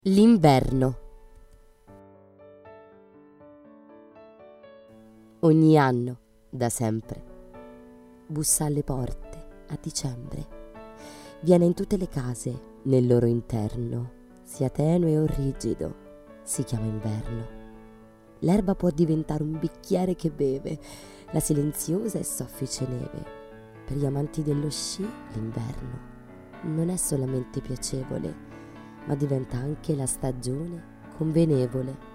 L'inverno. Ogni anno, da sempre, bussa alle porte a dicembre. Viene in tutte le case nel loro interno, sia tenue o rigido, si chiama inverno. L'erba può diventare un bicchiere che beve, la silenziosa e soffice neve. Per gli amanti dello sci, l'inverno non è solamente piacevole, ma diventa anche la stagione convenevole.